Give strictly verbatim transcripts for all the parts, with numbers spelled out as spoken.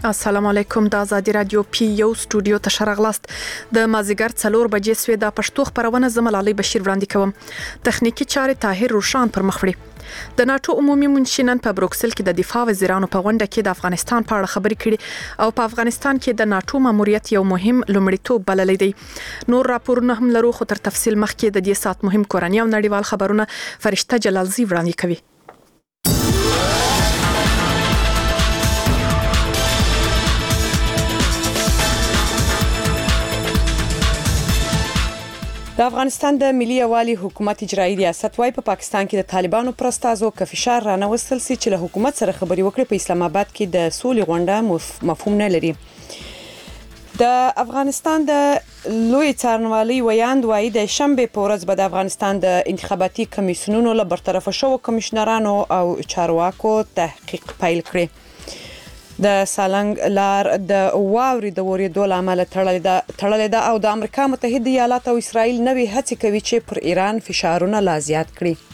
السلام علیکم. د آزادي رادیو پی یو سټوډیو ته شرغلاست د مازیګر څلور بجې سوي د پښتو خبرونه زمل علي بشیر وړاندې کوم. تخنیکی چارې طاهر روشان پر مخ وړي. د ناتو عمومي منشنن په بروکسل کې د دفاع وزیرانو په غونډه کې د افغانستان په اړه خبرې کړي او په افغانستان کې د ناتو ماموریت یو مهم لومړیتوب بللی دی. نور راپورونه هم لرو، خو تر تفصیل مخکې د دې سات مهم کورنۍ او نړیوال خبرونه فرشته جلالزی وړاندې کوي. د افغانستان د ملي یوالي حکومت اجرایي ریاست وايي په پاکستان کې د طالبانو پر استازو ک فشار رانوستل سي چې له حکومت سره خبري وکړي په اسلام آباد کې د سولې غونډه مفهوم نه لري. د افغانستان د لوی څارنوالي ویاند وايي د شنبه په ورځ به د افغانستان د انتخاباتي کمیسیونونو له برطرفه شوو کمشنرانو او چارواکو تحقیق پیل کړي. د سالنګ لار د واوري د ورېدو لامل تړلې ده او د امریکا متحده ایالات او اسرائیل نوې هڅې کوي چې پر ایران فشارونه لا زیات کړي.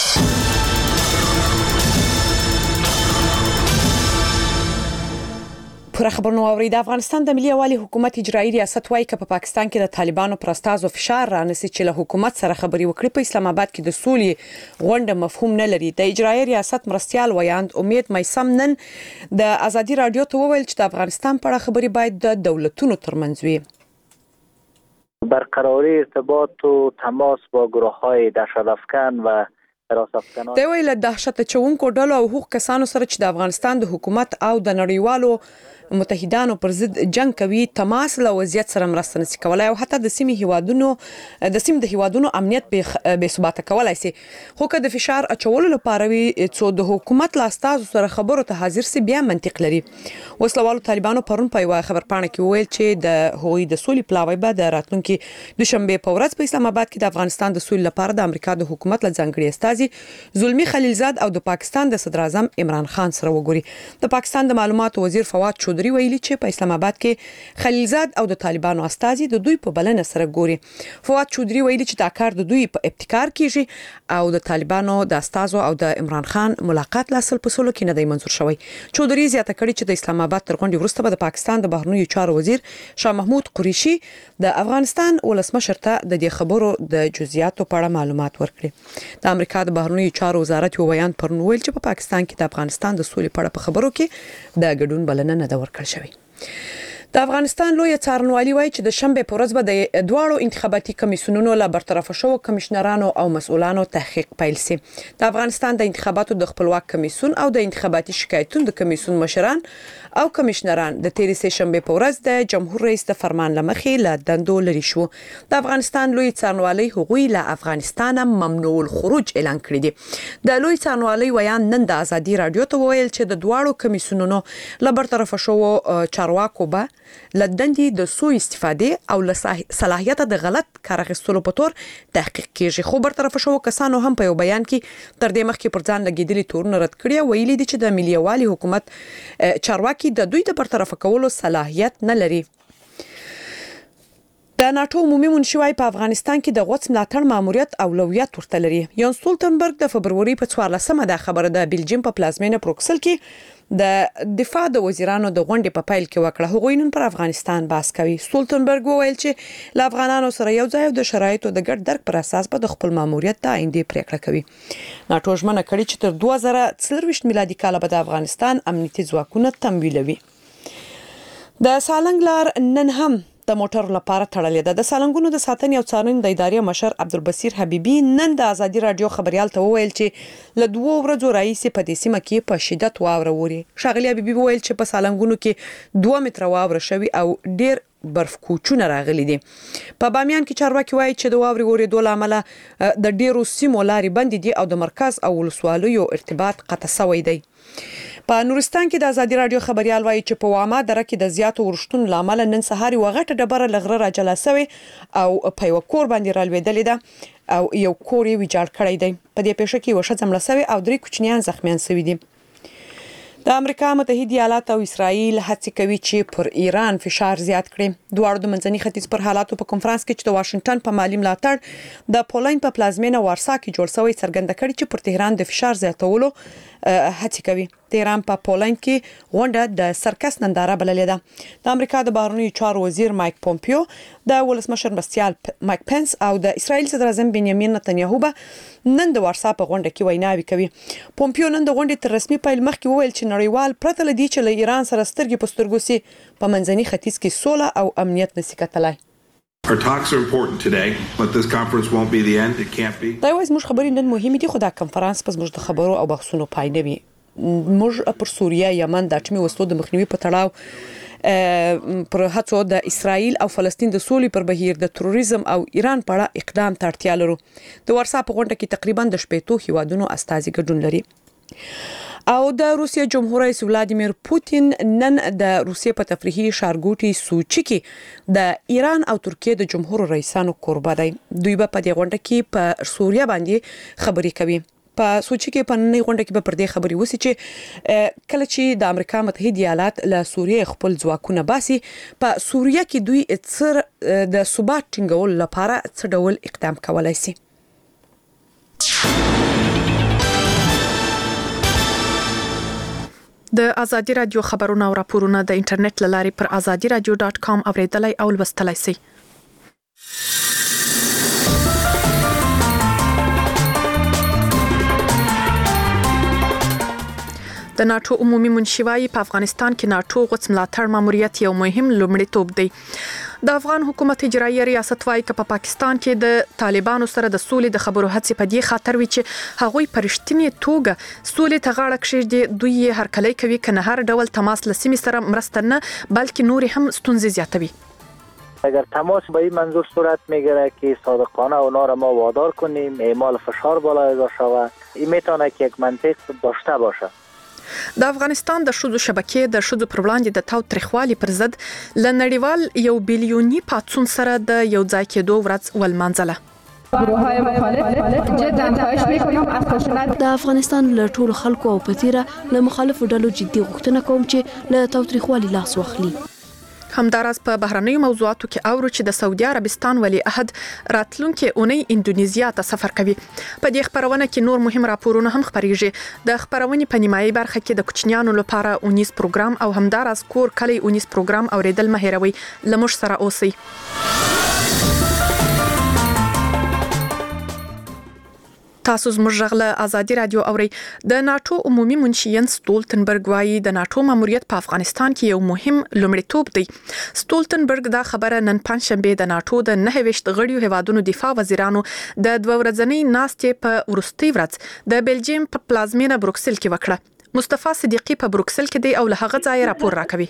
پر خبرونو اوري د افغانستان د ملي یوالي حکومت اجرایي ریاست وايي چې په پاکستان کې د طالبانو پر استازو فشار رانسي چې له حکومت سره خبري وکړي په اسلام آباد کې د سولې غونډه مفهوم نه لري. د اجرایي ریاست مرستيال ویاند امید مېسم نن د آزادي رادیو ته وویل چې د افغانستان په اړه خبري باید د دولتونو ترمنځ وي. برقراری ارتباط و تماس با گروه‌های دهشت‌افکن و د ویل دهشت چونکو ډلو او حقوق کسانو سره چې د افغانستان د حکومت او د نړیوالو متحدانو پر ضد جنگ کوي تماس له وضعیت سره مرسته نشي کولای او حتی د سیمې هیوادونو د سیمې د هیوادونو امنیت به ثبات کولای شي. خو که د فشار اچولو لپاره وي څو د حکومت لا استازو سره خبرو ته حاضر سي بیا منطق لري. وسلوالو طالبانو پرون په یو خبر پاڼه کې ویل چې د هغوی د سولې پلاوی به د راتلونکي دوشنبه په ورځ په اسلام آباد کې د افغانستان د سولې لپاره د امریکا د حکومت له ځانګړي استازي زلمی خلیلزاد او د پاکستان د صدر اعظم عمران خان سره وګوري. د پاکستان د معلوماتو وزیر فواد چودري ویلي چې په اسلام آباد کې خلیلزاد او د طالبانو استازي د دوی په بلنه سره ګوري. فواد چودري ویلي چې دا کار د دوی په ابتکار کیږي او د طالبانو د استازو او د عمران خان ملاقات لاسل په سولو کې نه دی منظور شوی. چودري زیاته کړي چې د اسلام آباد تر غونډې وروسته به د پاکستان د بهرنیو چارو وزیر شاه محمود قریشي د افغانستان ولسمشر ته د دې خبرو د جزئیاتو په اړه معلومات ورکړي. د امریکا د بهرنیو چارو وزارت یو بیان پرون ویل چې په پاکستان کې د افغانستان د سولې په اړه په خبرو کې د ګډون بلنه نه ده ورکړل شوې. د افغانستان لوی څارنوالي وايي چې د شنبه په ورځ به د دواړو انتخاباتي کمیسیونونو له برطرفه شوو کمشنرانو او مسؤلانو تحقیق پیل شي. د افغانستان د انتخاباتو د خپلواک کمیسیون او د انتخاباتي شکایتونو د کمیسیون مشران او کمشنران د تیرې سه شنبه په ورځ د جمهور رئیس د فرمان لمخې له دندو لري شو. د افغانستان لوی څارنوالي هغوی له افغانستان ممنوع الخروج اعلان کړی دی. د لوی څارنوالي ویان نن د آزادي رادیو ته ویل چې د دواړو کمیسیونونو له برطرفه شوو چارواکو به لدندې د سوء استفاده او له صلاحیت د غلط کار اخیستلو په تور تحقیق کیږي. خو برطرفه شوو کسانو هم په یو بیان کې تر دې مخکې پر ځان لګیدلي تورونه رد کړي او ویلي دي چې د ملي یوالي حکومت چارواکي د دوی د برطرفه کولو صلاحیت نه لري. د ناتو عمومي منشي په افغانستان کې د غوڅ ملاتړ ماموریت اولویت ورته لري. یان سټولټنبرګ د فبروري په څوارلسمه د خبره د بلجیم په پلازمینه بروکسل کې د دفاع د وزیرانو د غونډې په پیل کې وکړه. هغوی نن پر افغانستان بحث کوي. سټولټنبرګ وویل چې له افغانانو سره یو ځای د شرایطو د ګډ درک پر اساس به د خپل ماموریت د آینده پریکړه کوي. ناتو ژمنه کړې چې تر دوه زره څلرویشت میلادي کال به د افغانستان امنیتي ځواکونه تمویلوي. د سالنګ لار نن هم د موټر لپاره تړلې ده. د سالنګونو د ساتنې او څارنې د ادارې مشر عبدالبصیر حبیبي نن د آزادي رادیو خبريال ته وویل چې له دوه ورځو راهیسې په دې سیمه کې په شدت واوره ووري. ښاغلي حبیبي وویل چې په سالنګونو کې دوه متره واوره شوي او ډیر برف کوچونه راغلي دي. په بامیان کې چارواکي وایي چې د واوري ورېدو لامل د ډیرو سیمو لارې بندې دي او د مرکز او ولسوالیو ارتباط قطع شوی دی. په نورستان کې د آزادي رادیو خبريال وایي چې په وامه دره کې د زیاتو ورشتون لامل نن سهار یو غټه ډبره لغره راجلا شوی او په یو کور باندې رالوېدلې ده او یو کور یې ویجاړ کړی دی. په دې پیښه کې وشه ځمړه شوی او درې کوچنیان زخمیان شوي دي. د امریکا متحده ایالات او اسرائیل هڅه کوي چې پر ایران فشار زیات کړي. دواړو د منځني ختیځ پر حالاتو په کنفرانس کې چې د واشنگټن په مالی ملاتړ د پولند په پلازمینه وارسا کې جوړ شوی څرګنده کړي چې پر تهران د فشار زیاتولو هڅه کوي. د ایران په پولند کې غونډه د سرکس ننداره بللې ده. د امریکا د بهرنیو چارو وزیر مایک پومپیو، د ولسمشر مرستیال مایک پنس او د اسرایل صدر اعظم بنیامین نتنیاهو به نن د واتس اپ غونډه کې ویناوي کوي. پومپیو نن د غونډې تر رسمي پیل مخکې وویل چې نړیوال پرته لدی چې له ایران سره سترګې په سترګو سي په منځني ختیځ کې سوله او امنیت نشي کتلای. Our talks are important today, but this conference won't be the end. It can't be. دا یوازې موږ خبرې نن مهمه دي، خو دا کنفرانس پس موږ د خبرو او بحثونو پای نه وي. موږ پر سوریه، یمن د اټومي وسلو د مخنیوي په تړاو پر هڅو د اسرایل او فلسطین د سولې پر بهیر د تروریزم او ایران په اړه اقدام ته اړتیا لرو. د واتس اپ غونډه کې تقریبا د شپږ هیوادونو استازي ګډون لري. او د روسیې جمهور رئیس ولادیمیر پوتین نن د روسیې په تفریحي ښارګوټي سوچي کې د ایران او ترکیې د جمهور رئیسانو کوربه دی. دوی به په دې غونډه کې په سوریه باندې خبرې کوي. په سوچي کې په نړۍ غونډه کې به پر دې خبرې وسی چې کله چې د امریکا متحده ایالات له سوریې خپل ځواکونه باسي، په سوریه کې دوی اڅر د ثبات ټینګول لپاره څه ډول اقدام کولای شي. د ازادي رادیو خبرونه او راپورونه د انټرنیټ لاري پر ازادي رادیو ډاټ کام اوریدلای او لوستلای شئ. د ناتو عمومي منشي په افغانستان کې ناتو غوڅ ملاتړ ماموریت یو مهم لومړیتوب دی. د افغان حکومت اجرایي ریاست وايي چې په پاکستان کې د طالبانو سره د سولې د خبرو هڅې په دې خاطر وي چې هغوی پرشتنی توګه سولې ته غاړه کښېږدي. دوی یې هرکلی کوي کنه هر ډول تماس له سیمې سره مرسته نه بلکې نور هم ستونزې زیاتوي. اگر تماس به این منظور صورت میگیره که صادقانه اونا را ما وادار کنیم اعمال فشار بالا اضافه شود، این میتونه که یک منطق داشته باشه. د افغانستان د شذو شبکې د شذو پر وړاندې د تاو تریخوالي پر ضد ل نړیوال یو بیلیونی پاتسون سره د یو ځای کېدو ورځ ولمانځله. گروه‌های مخالف جدا خواهش می‌کنم از خشونت د افغانستان له ټولو خلکو او پتیره له مخالفو ډلو جدي غوښتنه کوم چې له تاوتریخوالي لاس واخلي. همداراز په بهرنیو موضوعاتو کې اورو چې د سعودي عربستان ولی عهد راتلونکي اونۍ اندونیزیا ته سفر کوي. په دې خبرونه کې نور مهم راپورونه هم خبريږي. د خبرونې په نیمایي برخه کې د کوچنیانو لپاره اونیز پروګرام او همداراز کور کلی اونیز پروګرام اوریدل مهیروي. لمش سره اوسئ. تاسو زموږ غږ ازادي رادیو اوري. د ناتو عمومي منشي ینس ستولتنبرګ وايي د ناتو ماموریت په افغانستان کې یو مهم لومړیتوب دی. ستولتنبرګ دا خبره نن پنځشنبه د ناتو د نه ویشت غړیو هیوادونو دفاع وزیرانو د دوه ورځنۍ ناستې په وروستي ورځ د بلجیم په پلازمینه بروکسل کې وکړه. مصطفی صدیقی په بروکسل کې دی او له هغه ځای راپور راکوي.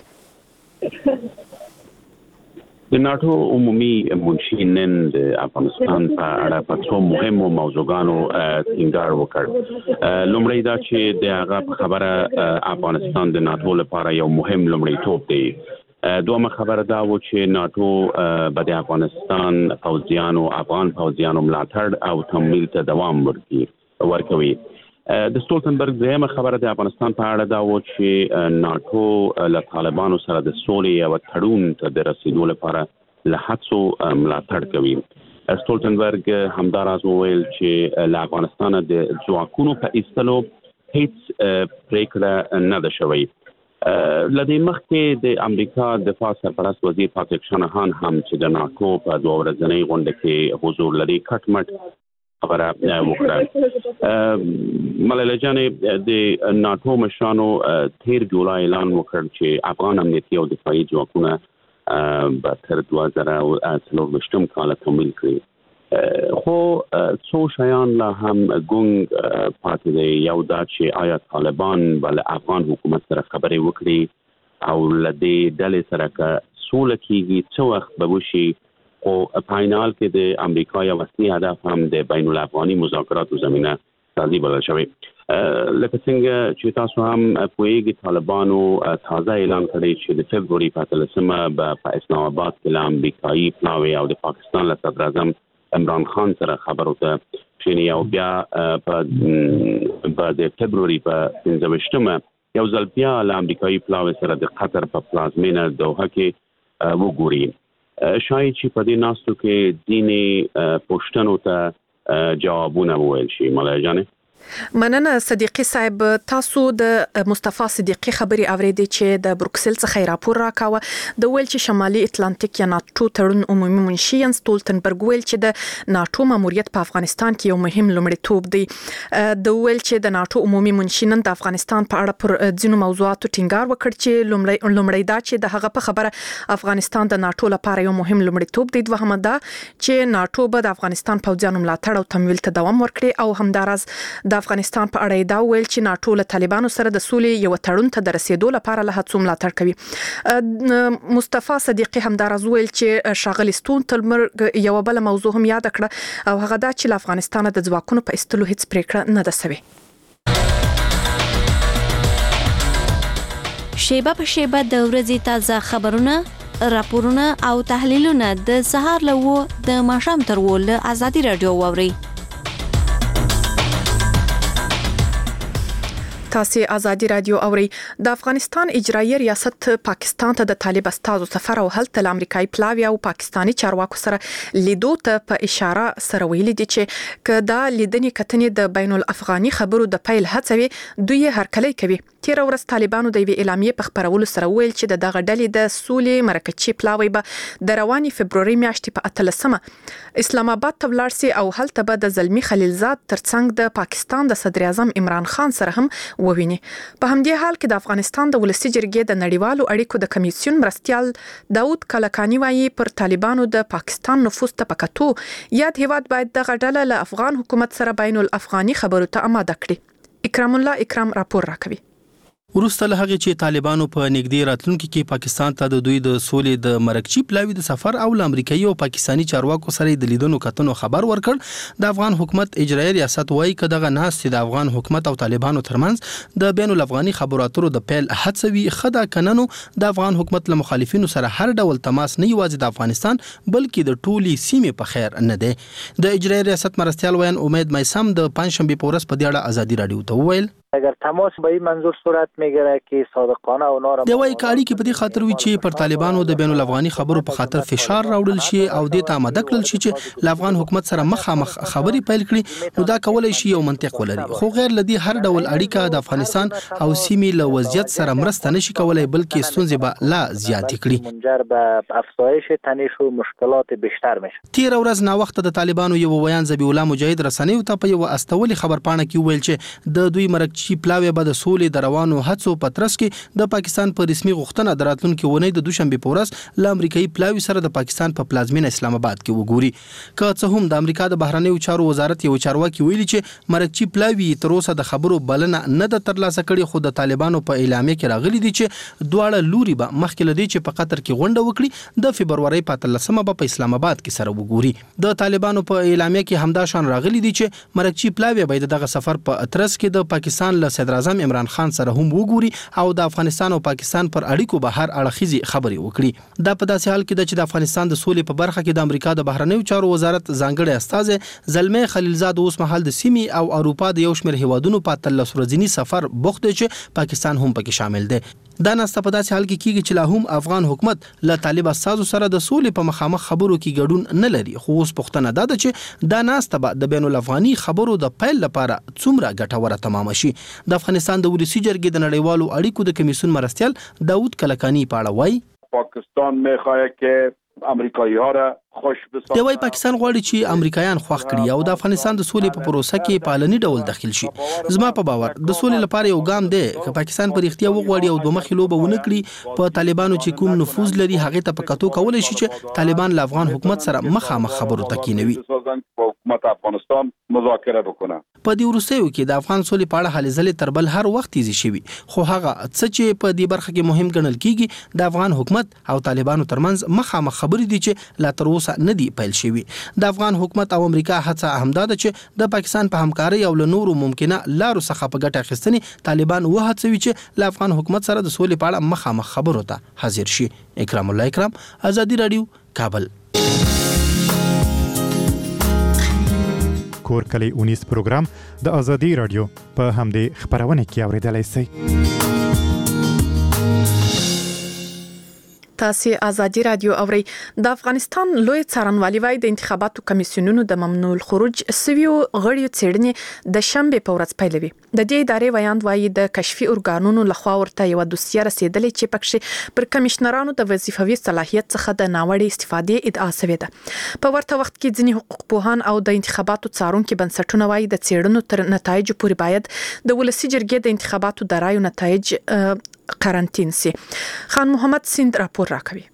د ناتو عمومي منشي نن د افغانستان په اړه په څو مهمو موضوعاتو ټینګار وکړ. لومړی دا چې د هغه خبره افغانستان د ناتو لپاره یو مهم لومړیتوب دی. دومره خبره دا و چې ناتو به د افغانستان پوځیانو افغان پوځیانو ملاتړ او تمویل ته دوام ورکړي ورکوي. د ستولتنبرګ دغه خبره د افغانستان په اړه دا و چې ناتو له طالبانو سره د سولې او تړون ته د رسیدو لپاره له هڅو ملاتړ کوي. ستولتنبرګ همداراز وویل چې له افغانستان د ځواکونو په ایستلو هیڅ پریکړه نه ده شوې. لدې مخکې د امریکا دفاع سرپرست وزیر پاتریک شانهان هم چې د ناتو په دوه ورځنۍ غونډه کې حضور لري کټمټ خبره وکړه. ملاله جانې د ناتو مشرانو تیر جولای اعلان وکړ چې افغان امنیتي او دفاعي ځواکونه به تر دوه زره څلرویشتم کال تمویل کړي. خو څو شیان لا هم ګونګ پاتې دی. یو دا چې آیا طالبان به له افغان حکومت سره خبرې وکړي او له دې ډلې سره که سوله کېږي څه وخت به وشي. او فاینال کې د امریکا یو اصلي هدف هم د بین الافغاني مذاکراتو زمينه سازي بلل شوی. لکه څنګه چې تاسو هم پوهیږئ طالبانو تازه اعلان کړی چې د فبروري په اتلسمه په اسلام آباد کې له امریکایي پلاوي او د پاکستان له صدر اعظم عمران خان سره خبرو ته شینی او بیا په د فبروري په پنځه ویشتمه یو ځل بیا له امریکایي پلاوي سره د قطر په پلازمینه دوحه کې وګوري. شاید چې په دې ناستو کې ځینې پوښتنو ته جوابونه وویل شي. ملاله جانې مننه صدیقي صاحب، تاسو د مصطفی صدیقي خبري اوریدي چې د بروکسل څخه راپور راکاوه د ویل چې شمالي اتلانتیک یا ناتو تړون عمومي منشي ینس ستولتنبرګ ویل چې د ناتو ماموریت په افغانستان کې یو مهم لومړیتوب دی. د ویل چې د ناتو عمومي منشي نن د افغانستان په اړه پر ځینو موضوعاتو ټینګار وکړ چې لومړی لومړی دا چې د هغه په خبره افغانستان د ناتو لپاره یو مهم لومړیتوب دی. دوهمه دا چې ناتو به د افغانستان پوځیانو ملاتړ او تمویل ته دوام ورکړي او همداراز د افغانستان په اړه دا ویل چې ناتو له طالبانو سره د سولې یو تړون ته د رسیدو لپاره له هڅو ملاتړ کوي. مصطفی صدیقي همداراز ویل چې ښاغلي ستولتنبرګ یو بل موضوع هم یاد کړه او هغه دا چې له افغانستان د ځواکونو په ایستلو هیڅ پریکړه نه ده سوې. شیبه په شیبه د ورځې تازه خبرونه، راپورونه او تحلیلونه د سهار له د ماښام تر و له ازادي رادیو واورئ. تاسو ازادي رادیو اوري. د افغانستان اجرایي ریاست پاکستان ته د طالب استازو سفر او هلته د امریکایي پلاوی او پاکستانی چارواکو سره لیدو ته په اشاره سره ویل دي چې کدا لیدنې کتنې د بین الافغاني خبرو د پیل هڅوي دوی هرکلی کوي. تیر ورځ طالبانو د وی اعلامیه په خبرولو سره ویل چې د دغه ډلې د سولې مرکچی پلاوی به د رواني فبروري میاشتې په اتلسمه اسلام آباد ته ولاړ سي او هلته به د زلمی خلیلزاد ترڅنګ د پاکستان د صدر اعظم عمران خان سره هم وویني. په همدې حال کې د افغانستان د ولسی جرګې د نړیوالو اړیکو د کمیسیون مرستيال داود کلکانی وایي پر طالبانو د پاکستان نفوذ ته پکاتو یاد هیواد باید د غډله له افغان حکومت سره بین الافغاني خبرو ته آماده کړي. اکرام الله اکرام راپور راکوي. ورسته له هغه چې طالبانو په نږدې راتلونکو کې پاکستان ته د دوی د سولې د مرکچی پلاوی د سفر او امریکایي او پاکستانی چارواکو سره د لیدونو کتنو خبر ورکړ، د افغان حکومت اجرایي ریاست وایي چې دغه ناس د افغان حکومت او طالبانو ترمنځ د بین الافغاني خبرو اترو د پیل هڅوي. خدا کننو د افغان حکومت له مخالفینو سره هر ډول تماس نه یوازې د افغانستان بلکې د ټولي سیمې په خیر نه دی. د اجرایي ریاست مرستيال ویان امید میسم د پنځشنبه په ورځ په دې اړه ازادي رادیو ته وویل اگر تماس به این منظور صورت میگیره که صادقانه اونا را دی وایي کاړي کې په دې خاطر وی چې پر طالبانو د بین الافغاني خبرو په خاطر فشار راوړل شي او د ته آماده کړل شي چې له افغان حکومت سره مخامخ خبري پیل کړي، نو دا کولای شي یو منطق ولري، خو غیر لدی هر ډول اړیکه د افغانستان او سیمې له وضعیت سره مرسته نشي کولای بلکې ستونزې به لا زیات کړي، منجر به افزایش تنش و مشکلات بیشتر میشه. تیر ورځ نا وخت د طالبانو یو ویان ذبیح الله مجاهد رسنیو ته په یو استولي خبرپاڼه کې ویل چې د دوی مرکچی پلاوی به د سولې د روانو هڅو په ترڅ کې د پاکستان په رسمي غوښتنه د راتلونکي ونې د دوشنبه په ورځ له امریکایي پلاوی سره د پاکستان په پلازمینه اسلام آباد کې وګوري. که څه هم د امریکا د بهرنیو چارو وزارت یو چارواکي ویلي چې مرکچی پلاوی تر اوسه د خبرو بلنه نه د ترلاسه کړي، خو د طالبانو په اعلامیه کې راغلي دي چې دواړه لوري به مخکې لدی چې په قطر کې غونډه وکړي د فبرवरी په اتلسمه په اسلام آباد کې سره وګوري. د طالبانو په اعلامیه کې همدا شان راغلي دي چې مرکچی پلاوی به دغه سفر په اترس کې د پاکستان له صدر اعظم عمران خان سره هم وګوري او د افغانستان او پاکستان پر اړیکو به هر اړخیزي خبري وکړي. دا په داسې حال کې چې د افغانستان د سولې په برخه کې د امریکا د بهرنیو چارو وزارت ځانګړی استاذ زلمی خلیلزاد اوس مهال د سیمې او اروپا د یو شمېر هیوادونو په اتلس ورځنی سفر بوخت دی چې پاکستان هم پکې شامل دی. دا ناسته په داسې حال کې کیږي چې لا هم افغان حکومت له طالب استازو سره د سولې په مخامخ خبرو کې ګډون نه لري، خو اوس پوښتنه ده چې دا ناسته به د بین الافغاني خبرو د پیل لپاره څومره ګټوره تمام شي. د افغانستان د ولسی جرګې د نړیوالو اړیکو د کمیسیون مرستيال داود کلکانی په اړه وایي پاکستان میخواد که امریکایی ها را خوش بسازه. دی وایي پاکستان غواړي چې امریکایان خوښ کړي او د افغانستان د سولې په پروسه کې په علني ډول داخل شي. زما په باور د سولې لپاره یو ګام دی چې پاکستان په اختیار وغواړي او دوه مخې لوبه ونه کړي. په طالبانو چې کوم نفوذ لري هغه ته پکاتو کولای شي چې طالبان له افغان حکومت سره مخامخ خبرو تکینوي. حکومت افغانستان مذاکره وکړي. په دې وروستیو کې د افغان سولې په اړه هلې ځلې تر بل هر وخت تیزی شوي، خو هغه څه چې په دې برخه کې مهم ګڼل کیږي د افغان حکومت او طالبانو ترمنځ مخامخ خبرې دي چې لا تر اوسه نه دي پیل شوي. د افغان حکومت او امریکا هڅه همدا ده چې د پاکستان په همکارۍ او له نورو ممکنه لارو څخه په ګټه اخیستنې طالبان وهڅوي چې له افغان حکومت سره د سولې په اړه مخامخ خبرو ته حاضر شي. اکرام الله اکرام، ازادي رادیو، کابل. کور کلی اونیس پروګرام د ازادي رادیو په همدې خبرونه کې اوریدلای شئ. تاسو ازادي رادیو اوري د افغانستان لوی څارنوالي وای د انتخاباتو کمیسیونونو د ممنوع الخروج سویو غړیو څېړنې د شنبه په ورځ پیلوي د دې ادارې ویاند وای د کشفي ارګانونو لخوا ورته یو دوسیه رسیدلې چې پکې پر کمشنرانو د وظیفوي صلاحیت څخه د ناوړه استفادې ادعا شوې ده په ورته وخت کې ځینې حقوق پوهان او د انتخاباتو څارونکو بنسټونه وای د څېړنو تر نتایج پورې باید د ولسی جرګې د انتخاباتو د رایو نتایج قرنټین سي. خان محمد سیند راپور راکوي.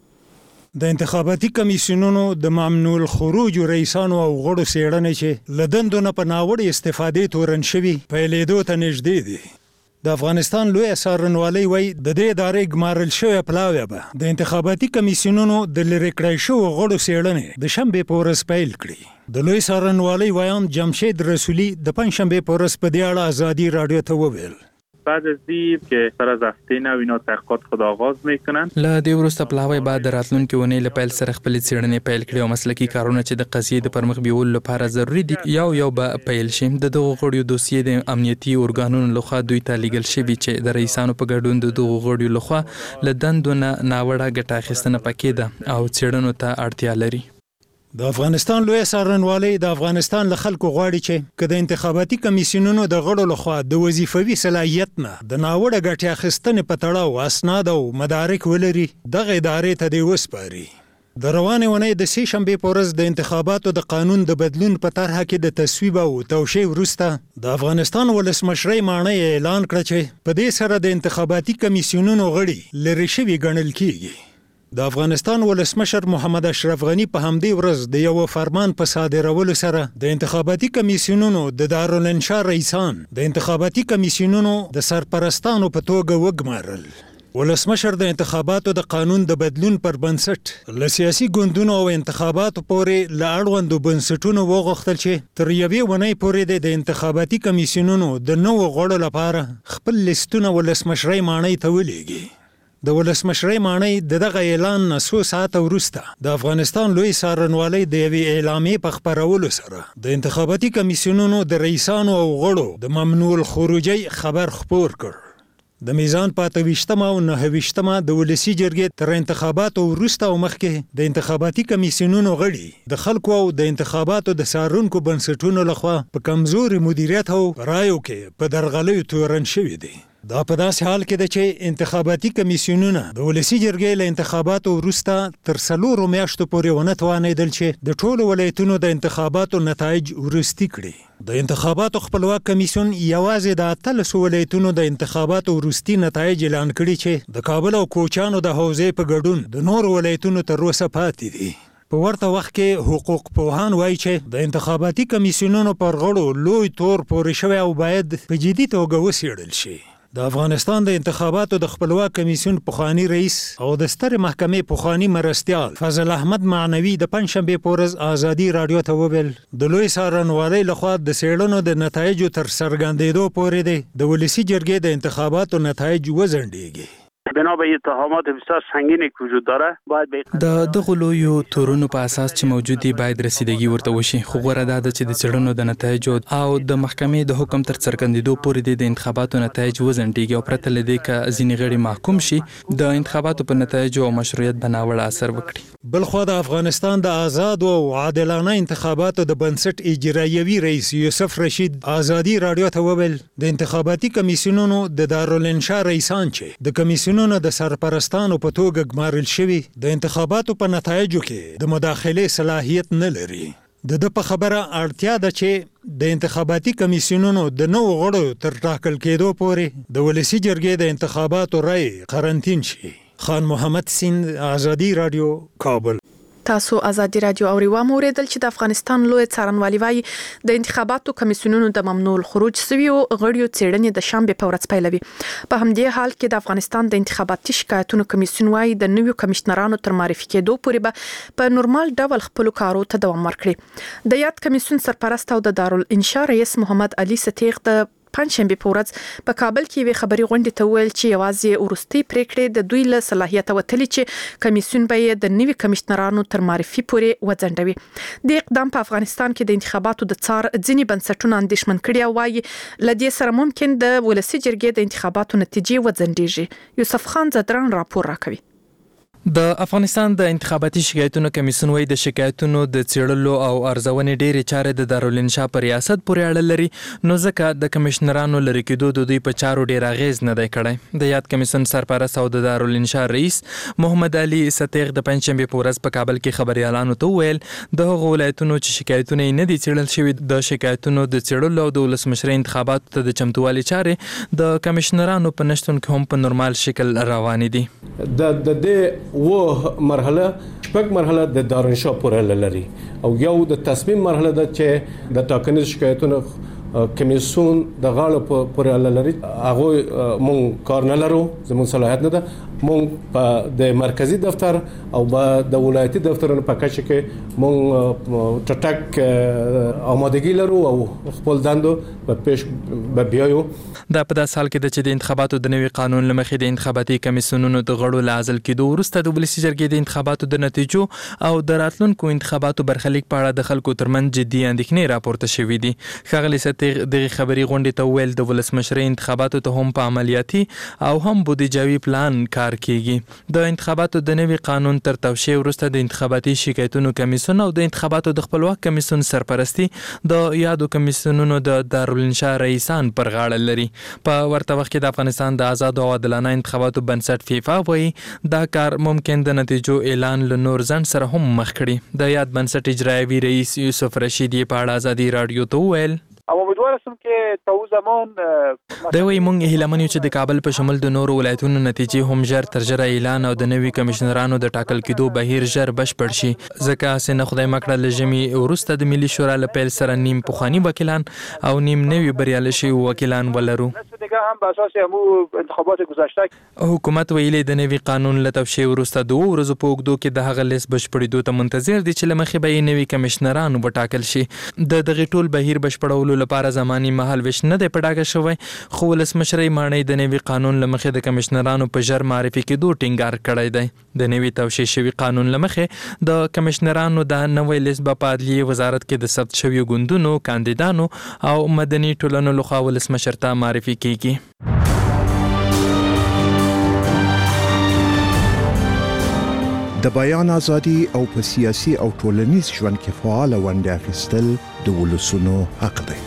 د انتخاباتي کمیسیونونو د ممنوع الخروج رئیسانو او غړو څېړنې چې لدندو نه په ناوړه استفادې تورن شوي پیلېدو ته نږدې دي. د افغانستان لوی څارنوالي وای د دې ادارې ګمارل شوی پلاوی به د انتخاباتي کمیسیونونو د لری کړی شو غړو څېړنې د شنبه په ورځ پیل کړي. د لوی څارنوالي وایان جمشید رسولي د پنځشنبه په ورځ په دې اړه ازادي رادیو ته وویل. بعد از این که سر از هفته نو اینا تحقیقات خود آغاز میکنن لا دی ورسته پلاوی بعد راتلونکي ونې له پیل سره خپل څېړنې پیل کړي او مسلکي کارونه چې د قضیې د پرمخ بیول لپاره ضروری دي یو یو به پیل شي. د دغه غړیو دوسیې د امنیتي ارګانونو لخوا دوی ته لیږل شوی چې د رئیسانو په ګډون د دغه غړیو لخوا له دندونه ناوړه ګټه اخیستنه پکې ده او څېړنو ته اړتیا لري. د افغانستان لوی څارنوالي د افغانستان له خلکو غواړي چې کله انتخاباتي کمیسیونونو د غړو لخوا د وظیفوي صلاحیت نه د ناوړه ګټې اخیستنې په تړاو اسناد او مدارک ولري دغه ادارې ته دی وسپاري. د روانې ونې د سې شنبه په ورځ د انتخاباتو د قانون د بدلون په طرحه کې د تصویب او توشیح وروسته د افغانستان ولسمشرۍ ماڼۍ اعلان کړ چې په دې سره د انتخاباتي کمیسیونونو غړي لری شوي ګڼل کیږي. د افغانستان ولسمشر محمد اشرف غنی په همدې ورځ د یو فرمان په صادرولو سره د انتخاباتي کمیسیونونو د دارالانشا رئیسان د انتخاباتي کمیسیونونو د سرپرستانو په توګه وګمارل. ولسمشر د انتخاباتو د قانون د بدلون پر بنسټ له سیاسي ګوندونو او انتخاباتو پورې له اړوندو بنسټونو وغوښتل چې تر یوې ونې پورې د انتخاباتي کمیسیونونو د نوو غړو لپاره خپل لیستونه ولسمشرۍ ماڼۍ ته ولېږي. د ولسمشرۍ ماڼۍ د دغه اعلان نه څو ساعته وروسته د افغانستان لوی څارنوالۍ د یوې اعلامیې په خپرولو سره د انتخاباتي کمیسیونونو د رئیسانو او غړو د ممنوع الخروجۍ خبر خپور کړ. د میزان په اته ویشتمه او نهه ویشتمه د ولسي جرګې تر انتخاباتو وروسته او مخکې د انتخاباتي کمیسیونونو غړي د خلکو او د انتخاباتو د څارونکو بنسټونو لخوا په کمزوري مدیریت او رایو کې په درغلیو تورن شوي دي. دا په داسې حال کې ده چې انتخاباتي کمیسیونونه د ولسي جرګې له انتخاباتو وروسته تر څلورو میاشتو پورې ونه توانېدل چې د ټولو ولایتونو د انتخاباتو نتایج وروستي کړي. د انتخاباتو خپلواک کمیسیون یوازې د اتلسو ولایتونو د انتخاباتو وروستي نتایج اعلان کړي چې د کابل او کوچیانو د حوزې په ګډون د نورو ولایتونو تر اوسه پاتې دي. په ورته وخت کې حقوق پوهان وایي چې د انتخاباتي کمیسیونونو پر غړو لوی تور پورې شوی او باید په جدي توګه وڅېړل شي. د افغانستان د انتخاباتو د خپلواک کمیسیون پخوانی رئیس او د سترې محکمې پخوانی مرستیال فضل احمد معنوي د پنځشنبه په ورځ ازادي رادیو ته وویل د لوی څارنوالۍ لخوا د څېړنو د نتایجو تر څرګندېدو پورې دی د ولسي جرګې د انتخاباتو نتایج وځنډېږي. بنا به اتهامات بسیار سنگینی که وجود داره باید د دغه لویو تورونو په اساس چې موجود دي باید رسیدګي ورته وشي. خو غوړه ده چې د څېړنو د نتایجو او د محکمې د حکم تر څرګندېدو پورې د انتخاباتو نتایج وځنډېږي او پرته له دې که ځینې غړي محکوم شي د انتخاباتو په نتایجو او مشروعیت به ناوړه اثر وکړي. بلخوا د افغانستان د آزاد او عادلانه انتخاباتو د بنسټ اجرایوي رئیس یوسف رشید ازادي رادیو ته وویل د انتخاباتي کمیسیونونو د دارالانشا رئیسان چې د کمیسیونونو د سرپرستانو په توګه ګمارل شوي د انتخاباتو په نتایجو کې د مداخلې صلاحیت نه لري. د ده په خبره اړتیا ده چې د انتخاباتي کمیسیونونو د نوو غړو تر ټاکل کېدو پورې د ولسي جرګې د انتخاباتو رای قرنطین شي. خان محمد سیند ازادي رادیو کابل. تاسو ازادي رادیو او ریوا موریدل چې د افغانستان لوی څارنوالي وای د انتخاباتو کمیسیونونو د ممنوع الخروج سویو غړیو څېړنې د شنبه په ورځ پیلوي. په همدې حال کې د افغانستان د انتخاباتي شکایتونو کمیسیون وای د نویو کمشنرانو تر معرفي کېدو پورې به په نورمال ډول خپل کارو ته دوام ورکړي. د یاد کمیسیون سرپرست او د دارالانشا رئیس محمد علي ستیغ د پنځشنبه په ورځ په کابل کې وی خبري غونډه ته ویل چې یوازې ورستي پریکړې د دوی له صلاحیت وتلې چې کمیسیون به د نوي کمشنرانو تر معرفي پورې وځنډوي. د اقدام په افغانستان کې د انتخاباتو د څار ځینی بنسټونه اندېښمن کړي او وايي لدې سره ممکن د ولسی جرګې د انتخاباتو نتیجې وځنډيږي. یوسف خان زدران راپور راکوي. د افغانستان د انتخاباتي شکایتونو کمیسیون وایي د شکایتونو د څېړلو او ارزونې ډېرې چارې د دارالانشا په ریاست پورې اړه لري، نو ځکه د کمشنرانو لرې کېدو د دوی په چارو ډېر اغېز نه دی کړی. د یاد کمیسیون سرپرست او د دارالانشا رئیس محمد علي ستیغ د پنجشنبې په ورځ په کابل کې خبریالانو ته وویل د هغو ولایتونو چې شکایتونه یې نه دي څېړل شوي د شکایتونو د څېړلو او د ولسمشرۍ انتخاباتو ته د چمتووالي چارې د کمشنرانو په نشتون کې هم په نورمال شکل روانې دي. د د دې و مرحله شپږ مرحله د دارالانشا پورې لري او یو د تصمیم مرحله ده چې د ټاکنیز شکایتونو کمیسیون د غاړه پورې لري. هغه مونږ کار نه لرو، زموږ صلاحیت نه ده. مونږ په د مرکزی دفتر او د ولایتي دفترونو په کچه کې مونږ ټټک آمادګي لرو او خپل دندو په پیش به بیاو. دا په داس حال کې د چې د انتخاباتو د نوي قانون لمخې د انتخاباتي کمیسیونونو د غړو لازل کېدو وروسته د ولسي جرګې د انتخاباتو د نتیجو او د راتلونکو انتخاباتو برخلیک په اړه د خلکو ترمنځ جدي اندېښنې راپورته شوې دي. ښاغلي ستیغ دغه خبري غونډې ته ویل د ولسمشرۍ انتخاباتو ته هم په عملیاتي او هم بودیجاوي پلان کار کیږي. د انتخاباتو د نوي قانون تر توشیح وروسته د انتخاباتي شکایتونو کمیسیون او د انتخاباتو د خپلواک کمیسیون سرپرستی د یادو کمیسیونونو د دارالانشا رئیسان پر غاړه لري. په ورته وخت کې د افغانستان د آزاد او عادلانه انتخاباتو بنسټ فیفا وایي دا کار ممکن د نتیجو اعلان له نور ځنډ سره هم مخ کړي. د یاد بنسټ اجرایوي رئیس یوسف رشید په اړه ازادي رادیو ته وویل او امیدوار هستم که تا او زمان دا وایي مونږ هیله من یو چې د کابل په شمول د نورو ولایتونو نتیجې هم ژر تر ژره اعلان او د نوي کمشنرانو د ټاکل کېدو بهیر ژر بشپړ شي، ځکه هسې نه خدای مکړه له ژمي وروسته د ملي شورا له پیل سره نیم پخواني وکیلان او نیم نوي بریالي شوي وکیلان ولرو. هم به اساس همو انتخابات گذشته حکومت ویلي د نوي قانون له توشیح وروسته دوه ورځو په اوږدو کې د هغه لیست بشپړېدو ته منتظر دي چې له مخې به یې نوي کمشنران وټاکل شي. د دغې ټول بهیر بشپړولو لپاره زماني مهال ویش نه دی په ډاګه شوی، خو ولسمشرۍ ماڼۍ د نوي قانون له مخې د کمشنرانو په ژر معرفي کېدو ټینګار کړی دی. د نوي توشیح شوي قانون له مخې د کمشنرانو د نوی لیست به په عدلیې وزارت کې د ثبت شویو ګوندونو، کاندیدانو او مدني ټولنو لخوا ولسمشر ته معرفي کیږي. د بیان ازادي او په سیاسي او ټولنیز ژوند کې فعال ونډه اخیستل د ولسونو حق دی.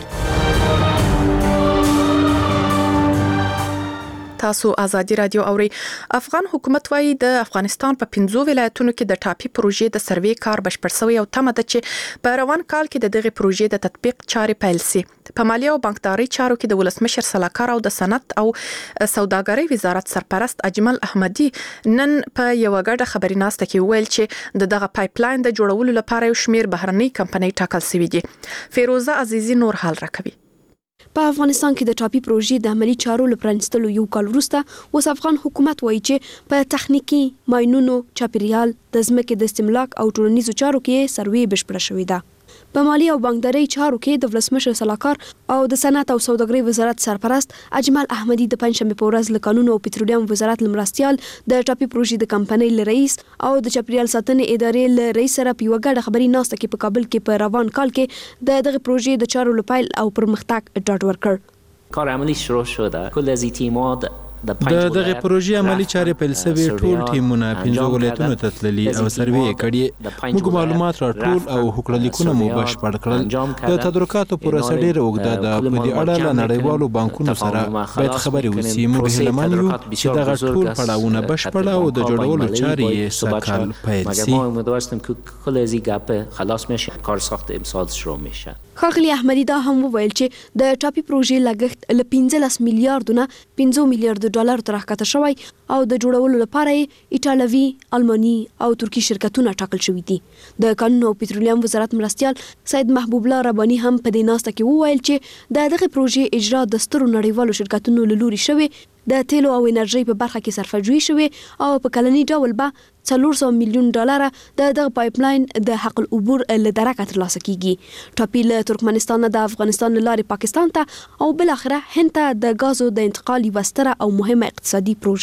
تاسو ازادي رادیو اوري. افغان حکومت وايي د افغانستان په پنځو ولایتونو کې د ټاپي پروژې د سروې کار بشپړ شوی او تمه ده چې په روان کال کې د دغه پروژې د تطبیق چارې پیل شي. په مالیه او بانکداري چارو کې د ولسمشر سلاکار او د صنعت او سوداګرۍ وزارت سرپرست اجمل احمدي نن په یو غړ خبري ناسته کې ویل چې د دغه پایپ لاین د جوړولو لپاره یو شمیر بهرنۍ کمپنۍ ټاکل شوې دي. فیروزه عزیزی نور حال راکوي. په افغانستان کې د ټاپي پروژې د عملی چارو لپرانستلو یو کال وروسته اوس افغان حکومت وایي چې په تخنیکی ماینونو، چاپیریال، د ځمکې د استملاک او ټولنیزو چارو کې سروې بشپړه شوې ده. په مالی او بانکداري چارو کې د ولسمشر سلاکار او د صنعت او سوداګرۍ وزارت سرپرست اجمل احمدي د پنځشنبه په ورځ له قانون او پټرولیم وزارت لمرستيال د ټاپي پروژې د کمپنۍ لرئیس او د چاپیریال ساتنې ادارې لرئیس سره په وګړه خبري ناسته کې په کابل کې په روان کال کې د دغه پروژې د چارو لپاره او پرمختګ ډاډ ورکړ. کار عملی شروع شده. کل از تیم‌ها د دغه پروژې عملی چارې پیل شوي، ټول ټیمونه پنځه ولایتونو ته تللي او سروې یې کړې. موږ معلومات راټول او هوکړلیکونه مو بشپړ کړل. د تدارکاتو پروسه ډېره اوږده ده. په دې اړه له نړیوالو بانکونو سره باید خبرې وشي. موږ هیله من یو چې دغه ټول پړاوونه بشپړ او د جوړولو چارې یې سږکال پیل شي. ما امیدوار هستیم که کل از این گپ خلاص میشه، کار ساخت امسال شروع میشه. ښاغلي احمدي دا هم وویل چې د ټاپي پروژې لګښت له پنځلس میلیارډو نه پنځه میلیارډ ډالر ته راښکته شوی او د جوړولو لپاره یې ایټالوي، الماني او ترکي شرکتونه ټاکل شوي دي. د قانون او پټرولیم وزارت مرستیال سید محبوب الله رباني هم په دې ناسته کې وویل چې د دغه پروژې اجرا د سترو نړیوالو شرکتونو له لوري شوی، د تیلو او انرژي په برخه کې صرفه‌جویي شوی او په کلني ډول به څلور سوه میلیون ډالر د دغه پایپ لاین د حق العبور له درکه ترلاسه کیږي. ټاپي له ترکمنستان د افغانستان لارې پاکستان ته او بل اخره هند ته د غازو د انتقال یوه ستره او مهمه اقتصادي پروژه ده.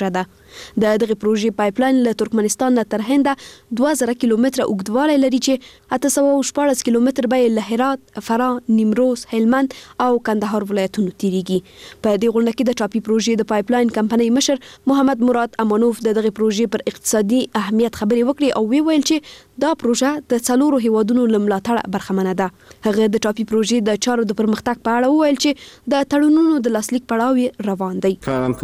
د دغه پروژې پایپلاین له ترکمنستان نه تر هند دوه زره کیلومتره اوږدوالی لري چې اته سوه شپاړس کیلومتر به له هرات، فراه، نیمروز، هلمند او کندهار ولایتونو تیریږي. په دې غونډه کې د ټاپي پروژې د پایپلاین کمپنۍ مشر محمد مراد امانوف د دغه پروژې پر اقتصادي اهمیت خبرې وکړي او وی ویل چې دا پروژه د څلورو هیوادونو له ملاتړ برخمنه ده. هغه د ټاپي پروژې د چارو د پرمختګ په اړه وویل چې د تړونونو د لاسلیک پړاو روان دی.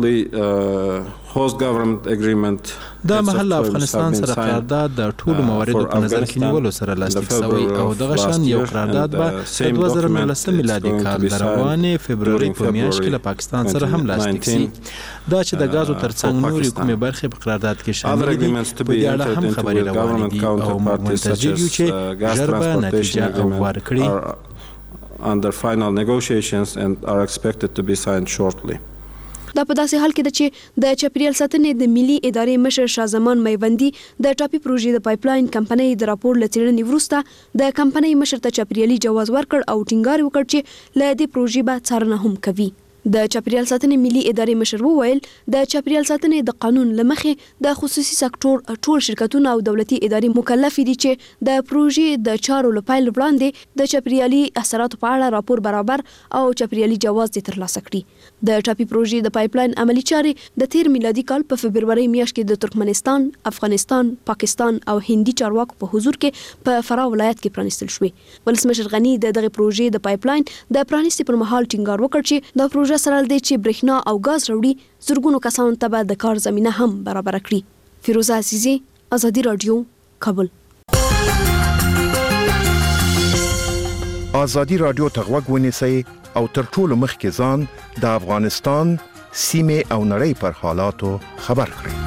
دا محل افغانستان سره قرارداد د ټولو مواردو په نظر کې نیولو سره لاسلیک شوی او دغه شان یو قرارداد به د دوه زره نولسم میلادي کال د روانې فبروري په میاشت کې له پاکستان سره هم لاسلیک شي. دا چې د غازو ترڅنګ نورې کومې برخې په قرارداد کې شامل دي په دې اړه هم خبرې روانې دي او موږ منتظر یو چې ژر به نتیجه غوړه کړي. under final negotiations and are expected to be signed shortly. دا په داسې حال کې ده چې د چاپیریال ساتنې د ملي ادارې مشر شاه میوندي د ټاپي پروژې د پایپلاین کمپنۍ د راپور له څېړنې وروسته د کمپنۍ مشر ته چاپیریالي جواز ورکړ او ټینګار وکړ چې له دې پروژې به څارنه هم کوي. د چاپیریال ساتنې ملي ادارې مشر وویل د چاپیریال ساتنې د قانون له مخې د خصوصي سکتور ټول شرکتونه او دولتي ادارې مکلف دي چې د پروژې د چارو له پیل وړاندې د چاپیریالي اثراتو په اړه راپور برابر او چاپیریالي جواز دې ترلاسه کړي. د ټاپي پروژې د پایپلاین عملی چارې د تیر میلادي کال په فبروري میاشت کې د ترکمنستان، افغانستان، پاکستان او هندي چارواکو په حضور کې په فراه ولایت کې پرانیستل شوې. ولسمشر غنی د دغه پروژې د پایپلاین د پرانیستي پر مهال ټینګار وکړ چې د پروژې سره د چې برېښنا او غاز راوړي زرګونو کسانو ته به د کار زمینه هم برابر کړي. فیروزه عزیزی، آزادي رادیو، کابل. آزادي رادیو ته غوږ ونیسئ او تر ټولو مخکې ځان د افغانستان سیمې او نړۍ پر حالاتو خبر کړئ.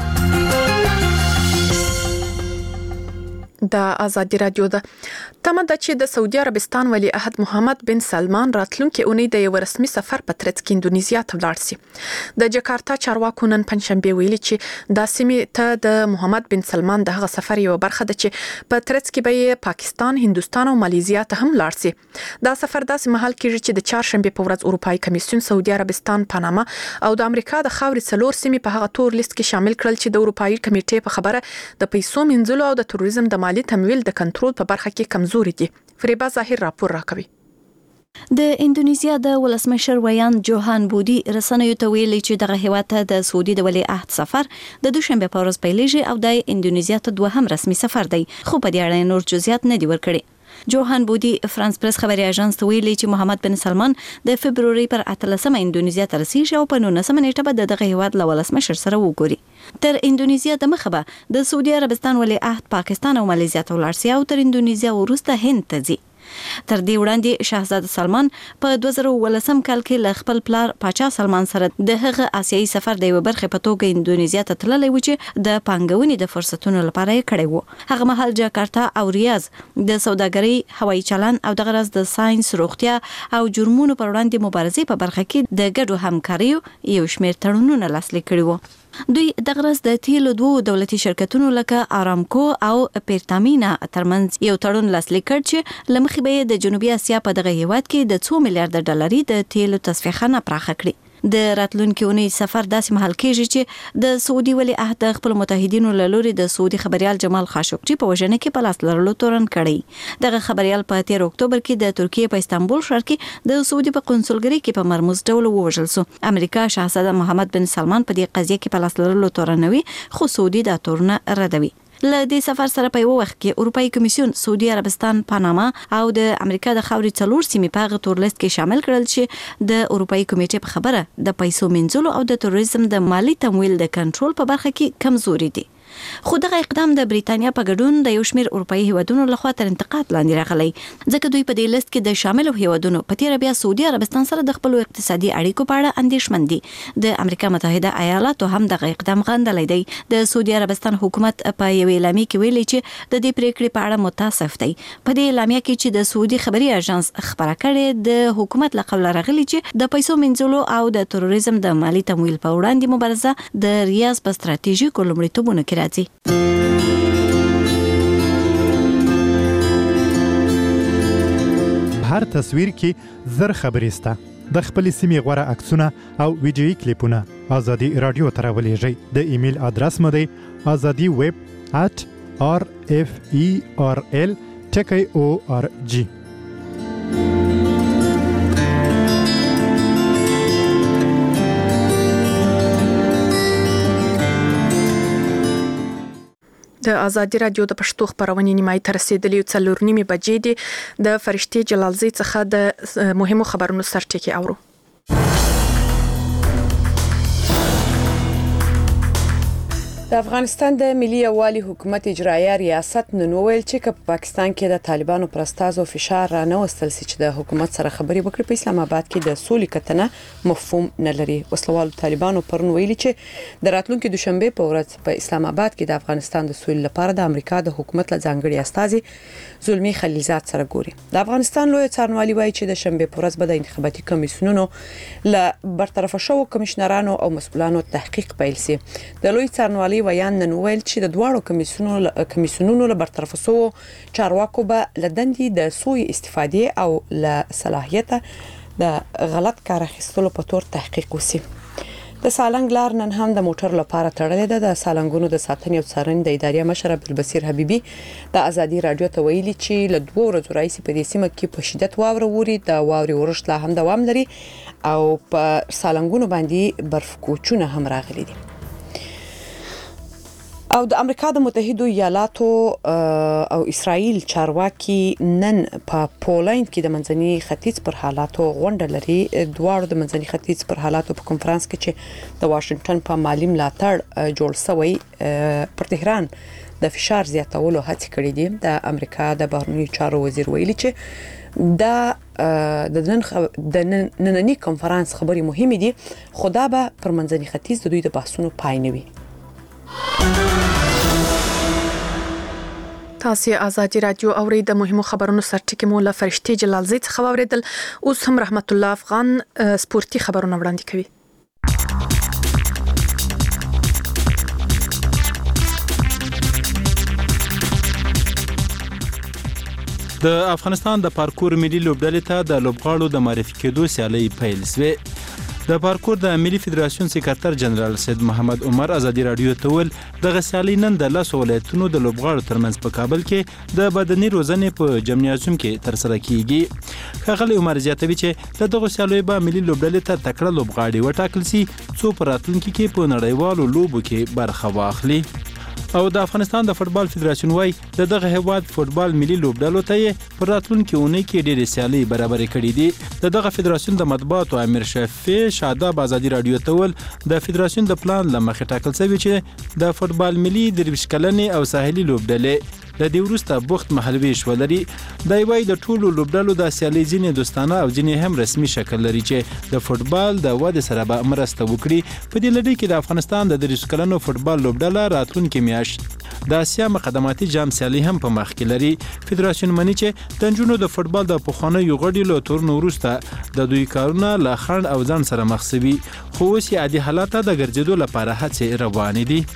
د آزادي رادیو ده تمه ده چې د سعودي عربستان ولی عهد محمد بن سلمان راتلونکي اونۍ د یو رسمي سفر په ترڅ کې اندونیزیا ته ولاړ شي. د جکارتا چارواکو نن پنځشنبه ویلي چې د سیمې ته د محمد بن سلمان د هغه سفر یو برخه ده چې په ترڅ کې به پاکستان، هندوستان او مالیزیا ته هم لاړ شي. دا سفر داسې مهال کېږي چې د چهارشنبه په ورځ اروپאי کمیسیون سعودي عربستان، پاناما او د امریکا د خاورې څلور سیمې په هغه تور لیست کې شامل کړل چې د اروپאי کمیټې په خبره د پیسو منځلو او د تروریزم د مالی تمویل د کنټرول په برخه کې کمزوري دي. فریبا ظاهر راپور راکوي. د اندونیزیا د ولسمشر ویان جوهان بودی رسنیو ته ویلي چې دغه هیواد ته د سعودي د ولی عهد سفر د دوشنبه په ورځ پیلېږي او د اندونیزیا ته دوهم رسمي سفر دی، خو په دې اړه نور جزئیات نه دي ورکړي. جوهان بودی فرانس پریس خبري اژانس ته ویلي چې محمد بن سلمان د فبروري پر اتلسمه اندونیزیا ته رسیږي او په نولسمه نیټه به دغه هیواد له ولسمشر سره وګوري. تر اندونیزیا د مخه به د سعودي عربستان ولی عهد پاکستان او مالیزیا ته ولاړ شي او تر اندونیزیا وروسته هند ته ځي. تر دې وړاندې شاهزاده سلمان په دوه زره ولسم کال کې له خپل پلار پاچا سلمان سره د هغه آسیایي سفر د یو برخه په توګه اندونیزیا ته تللی و چې د پانګونې د فرصتونو لپاره یې کړی و. هغه مهال جاکارتا او ریاض د سوداګرۍ، هوایي چلن او دغه راز د ساينس، روغتیا او جرمونو پر وړاندې مبارزې په برخه کې د ګډو همکاریو یو شمېر تړونونه لاسلیک کړي وو. دوی دغه ورځ د تیلو دوه دولتي شرکتونو لکه آرامکو او پیرتامینا ترمنځ یو تړون لاسلیک کړ چې لمخې به د جنوبي اسیا په دغه هیواد کې د څو میلیارډ ډالري د تیلو تصفیه خانه پراخه کړي. د راتلونکي اونۍ سفر داسې مهال کېږي چې د سعودي ولی عهد خپل متحدینو له لوري د سعودي خبريال جمال خاشقجي په وژنه کې په لاس لرلو تورن کړی. دغه خبريال په تیر اکتوبر کې د ترکیه په استانبول ښار کې د سعودي په قونسلګرۍ کې په مرموز ډول ووژل شو. امریکا شاهزاده محمد بن سلمان په دې قضیه کې په لاس لرلو تورنوي، خو سعودي دا تورنه ردوي. له دې سفر سره په یو وخت کې اروپאי کمیسیون سعودي عربستان، پاناما او د امریکا د خاورې څلور سیمې په هغه تور لیست کې شامل کړل چې د اروپאי کمیټې په خبره د پیسو منځلو او د تروریزم د مالی تمویل د کنټرول په برخه کې کمزوري دي. خو دغه اقدام د بریتانیا په ګډون د یو شمېر اروپאי هیوادونو لخوا تر انتقاد لاندې راغلی، ځکه دوی په دې لیست کې د شاملو هیوادونو په تیر بیا سعودي عربستان سره د خپل اقتصادي اړیکو په اړه اندېښمن دي. د امریکا متحده ایالاتو هم دغه اقدام غندلی دی. د سعودي عربستان حکومت په یو اعلامیه کې ویلي چې د دې پریکړې په اړه متاسف دی. په دې اعلامیه کې چې د سعودي خبري اژانس خبره کړې، د حکومت له قوله راغلي چې د پیسو منځلو او د تروریزم د مالی تمویل په وړاندې مبارزه د ریاض په ستراتیژیکو لومړیتوبونو کې راځي. هر تصویر کې زر خبرې سته، د خپل سیمې غوړه عکسونه او ویډیويي کلیپونه ازادي رادیو ته راولېږئ. د ایمیل ادرس مو دی azadi web at r f e r l ټکی او ار جی. د ازادي رادیو د پښتو خبرونه نیمای تر رسیدلې څلور نیمه بجې دي. د فرشتي جلالزی څخه د مهمو خبرونو سرټکی اورو. د افغانستان د ملي یووالي حکومت اجرایه ریاست نن ویل چې په پاکستان کې د طالبانو پر استازو فشار را نه وستل چې د حکومت سره خبري وکړي. په اسلام آباد کې د سولې کتنه مفهوم نه لري. وسلوال طالبانو پرون ویلي چې د راتلونکو دوشنبه په ورځ په اسلام آباد کې د افغانستان د سولې لپاره د امریکا د حکومت له ځانګړي استازي زلمی خلیلزاد سره ګوري. د افغانستان لوی څارنوالي وایي چې د شنبه په ورځ به د انتخاباتي کمیسیونونو له برطرف شوو کمشنرانو او مسؤلانو تحقیق پیل شي. د لوی څارنوالي ویان نن ویل چې د دواړو کمیسیونونو کمیسیونونو له برطرف شوو چارواکو به لدندې د سوء استفادې او له صلاحیت د غلط کار اخیستلو په تور تحقیق وسی. د سالنګ لار نن هم د موټر لپاره تړلې ده. د سالنګونو د ساتنې او څارنې د ادارې مشر عبدالبصیر حبیبي د ازادي رادیو ته ویلي چې له دوه ورځې راځي په دې سیمه کې په شدت واوره ووري. د واوري ورښت لا هم دوام لري او په سالنګونو باندې برف کوچونه هم راغلي دي. او د امریکا د متحده ایالاتو او اسرائیل چارواکي نن په پولند کې د منځني ختیځ پر حالاتو غونډه لري. دواړو د منځني ختیځ پر حالاتو په کنفرانس کې چې د واشنگټن په مالی ملاتړ جوړ شوی پر تهران د فشار زیاتولو هڅې کړې دي. د امریکا د بهرنیو چارو وزیر ویلي چې دا د نن د نننی کنفرانس خبري مهمه دي خو دا به پر منځني ختیځ د دوی د بحثونو پای نه وي. تاسو ازادي رادیو اوري د مهمو خبرونو سرټکی مو له فرشتي جلالزی څخه اوریدل. اوس هم رحمت الله افغان سپورتي خبرونه وړاندې کوي. د افغانستان د پارکور ملي لوبډلې ته د لوبغاړو د معرفي کېدو سیالي پیل شوه. د پارکور د ملي فدراسیون سکرټر جنرال سید محمد عمر ازادي رادیو ته ول د غسیالي نن د لاس ولایتونو د لوبغاړو ترمنځ په کابل کې د بدني روزنې په جمنازیوم کې تر سره کیږي. خغلی عمر زیاتوي چې د دغه سیالي به ملي لوبډلې ته تکړه لوبغاړي وټاکل سي څو په راتلونکي کې په نړیوالو لوبو کې برخه واخلي. او د افغانستان د فوتبال فدراسیون وايي د دغه هیواد فوتبال ملي لوبډلو ته په راتلونکي اونۍ کې ډېرې سیالي برابرې کړې دي. د دغه فدراسیون د مطبوعاتو امیر شفیع شاداب ازادي رادیو ته ول د فدراسیون د پلان لمخې ټاکل شوی چې د فوتبال ملي درویش کلنې او ساحلي لوبډلې د دې وروسته بوخت محلوي شولري. د وای د ټولو لوبډلو د سیالي ځینې دوستانه او ځینې هم رسمي شکل لري چې د فوتبال د وده سره به مرسته وکړي. په دې لړۍ کې د افغانستان د درویش کلنو فوتبال لوبډله راتلونکي میاشت د اسیا مقدماتي جام سیالي هم په مخ کې لري. فدراسیون مني چې د نجونو د فوتبال د پخوانیو غړي له تورنو وروسته د دوی کارونه له خند او ځان سره مخ شوي خو اوس یې عادي حالات ته د ګرځېدو لپاره هڅې روانې دي.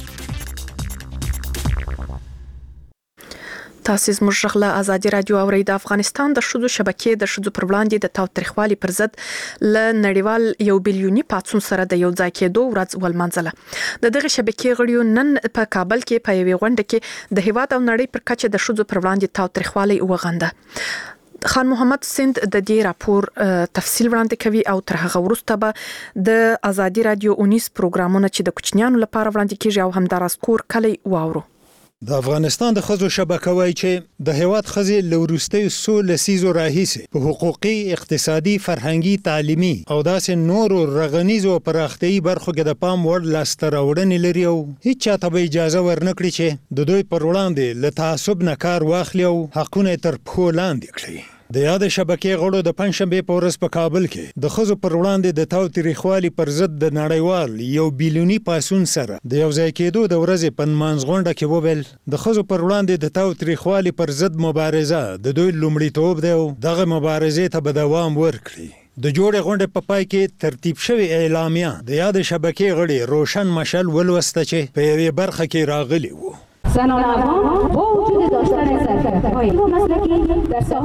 تاسو زموږ غږ ازادي رادیو اوري. د افغانستان د شذو شبکې د شذو پر وړاندې د تاوتریخوالي پر ضد ل نړیوال یو بیلیونی پاتسون سره د یو ځای کېدو ورځ ولمنځله. د دغه شبکې غړیو نن په کابل کې په یوې غونډه کې د هیواد او نړۍ پر کچه د شذو پر وړاندې تاوتریخوالي وغنده. خان محمد سند د دې راپور تفصیل وړاندې کوي او تر هغه وروسته به د ازادي رادیو اونیس پروګرامونه چې د کوچنیانو لپاره وړاندې کیږي او همداراز کور کلی واورو. د افغانستان د خزو شبکه وایي چې د هیواد خزې له وروستیو څو لسیزو راهیسې په حقوقي، اقتصادي، فرهنګي، تعلیمي او داسې نورو رغنیزو او پراختیایي برخو کې د پام وړ لاسته راوړنې لري او هیڅ چاته به اجازه ورنکړي چې د دوی پر وړاندې له تعصب نه کار واخلي او حقونه تر پښو لاندې کړي. د یاد شبکې غړو د پنځشنبه په ورځ په کابل کې د خزو پر وړاندې د تاوتریخوالي پر ضد د نړیوال یو بیلیونی پاسون سره د یو ځای کېدو د ورځې په نمانځ غونډه کې وویل د خزو پر وړاندې د تاوتریخوالي پر ضد مبارزه د دوی لومړیتوب دی او دغه مبارزې ته به دوام ورکړي. د جوړې غونډې په پای کې ترتیب شوی اعلامیه د یاد شبکې غړي روشن مشل ولوسته چې په یوې برخه کې راغلي وو. زنان افغان با وجود داشتن سرکرده‌های مسلکی در ساحات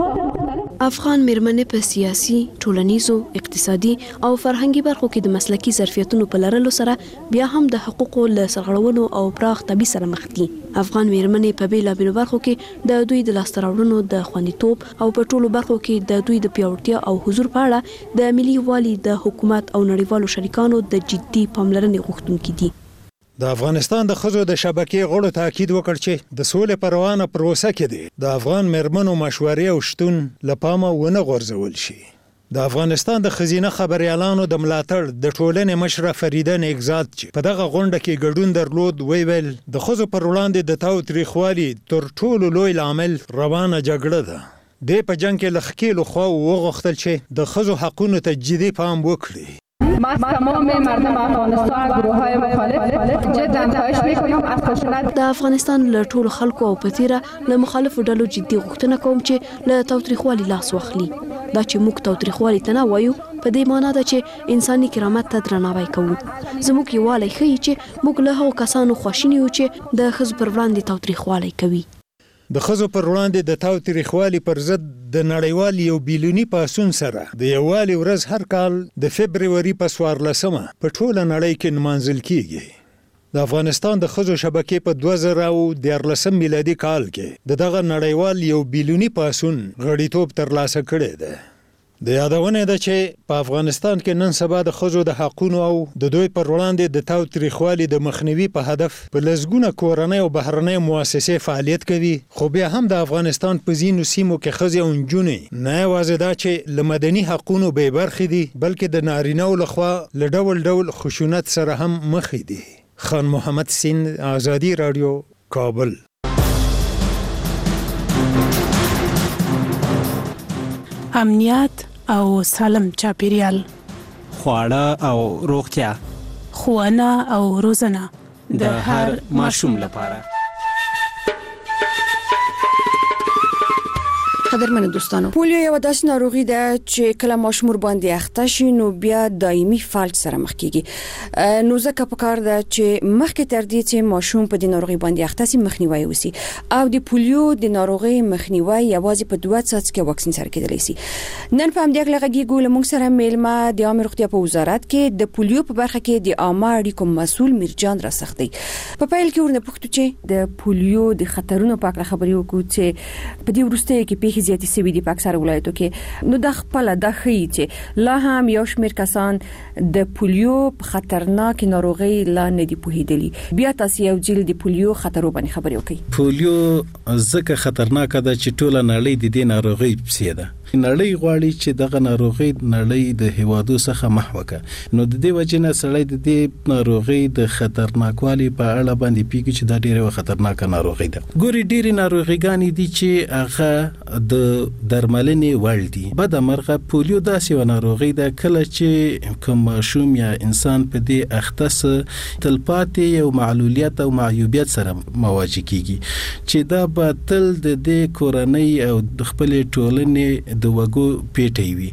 افغان میرمنې په سیاسي، ټولنیزو، اقتصادي او فرهنګي برخو کې د مسلکي ظرفیتونو په لرلو سره بیا هم د حقوقو له سرغړونو او پراخ تبعیض سره مخ دي. افغان میرمنې په بیلابیلو برخو کې د دوی د لاسته راوړنو د خوندیتوب او په ټولو برخو کې د دوی د پیاوړتیا او حضور په اړه د ملي یووالي د حکومت او نړیوالو شریکانو د جدي پاملرنې غوښتونکي دي. د افغانستان د ښځو د شبکې غړو تاکید وکړ چې د سولې په روانه پروسه کې دي د افغان میرمنو مشورې او شتون له پامه ونه غورځول شي. د افغانستان د ښځینه خبریالانو د ملاتړ د ټولنې مشره فریده نیکزاد چې په دغه غونډه کې ګډون درلود ویل د ښځو پر وړاندې د تاوتریخوالي تر ټولو لوی لامل روانه جګړه ده. د په جنگ کې لخکېلو خوا وغوښتل چې د ښځو حقونو ته جدي پام وکړي. من تمام مردم افغانستان گروه‌های مخالف جدا خواهش می‌کنم از خشونت د افغانستان له ټولو خلکو او پتیره له مخالفو ډلو جدي غوښتنه کوم چې له تاوتریخوالي لاس واخلي. دا چې موږ تاوتریخوالي ته نه وایو په دې معنی ده چې انساني کرامت ته درناوی کوو. زموږ یووالی ښیي چې موږ له هغو کسانو خواشیني یو چې د ښځو پر وړاندې تاوتریخوالی کوي. د ښځو پر وړاندې د تاوتریخوالي پر ضد د نړیوال یو بیلونی پاسون سره د یووالي ورځ هر کال د فبروري په څوارلسمه په ټوله نړۍ کې نمانځل کیږي. د افغانستان د ښځو شبکې په دوه زره دیارلسم میلادي کال کې د دغه نړیوال یو بیلونی پاسون غړیتوب ترلاسه کړی دی. د یادونه ده چې په افغانستان کې نن سبا د ښځو د حقوقو او د دوی پر وړاندې د تاوتریخوالي د مخنیوي په هدف په لسګونه کورنۍ او بهرنۍ مؤسسې فعالیت کوي. خو بیا هم د افغانستان په ځینو سیمو کې ښځې او نجونې نه یوازې دا چې له مدني حقوقو بې برخې دي بلکې د نارینه‌و لخوا له ډول ډول خشونت سره هم مخ دي. خان محمد سین، آزادي رادیو، کابل. امنیت او سالم چاپیریال، خواړه او روغتیا، ښوونه او روزنه د هر ماشوم لپاره. قدرمن دوستانو، پولیو یو داسې ناروغي ده چې کله ماشوم باندې اخته شي نو بیا دایمي فلج سره مخ کیږي. نو ځکه پکار ده چې مخکې تر دې چې ماشوم په دې ناروغي باندې اخته شي مخنیوي وسی او د پولیو د ناروغي مخنیوي یوازې په دوه ساعت کې واکسین سره کېدلی شي. نن په همدې اړه غږیږو له موږ سره میلمه د عامه روغتیا په وزارت کې د پولیو په برخه کې د عامه اړیکو مسؤل میرجان راسختی. په پیل کې ورنه پوښتنه چې د پولیو د خطرونو په اړه خبرې وکړو چې په دې وروسته کې په زیاتې سوي دي په اکثره ولایتو کې. نو د خپل د ښیي چې لا هم یو شمېر کسان د پولیو په خطرناک ناروغي لا نه دي پوهېدلي. بیا تاسو یو جیل د پولیو خطرو باندې خبرې وکړئ. پولیو ځکه خطرناک ده چې ټوله نړۍ د دې ناروغي پسې ده. نړۍ غواړي چې دغه ناروغي نړۍ د هوادو څخه محو کړي. نو د دې وجه نه سړی د دې ناروغي د خطرناکوالي په اړه باندې پیږي چې دا ډیره خطرناک ناروغي ده. ګوري ډیره ناروغيګانی دي چې هغه د درملنې وړ دي. بد مرغه پولیو داسې و ناروغي ده کله چې کوم ماشوم یا انسان په دې اخته تلپاتې یو معلولیت او معیوبیت سره مواجه کیږي چې دا به تل د دې کورنۍ او د خپل ټولنې د وګو پیټي وي.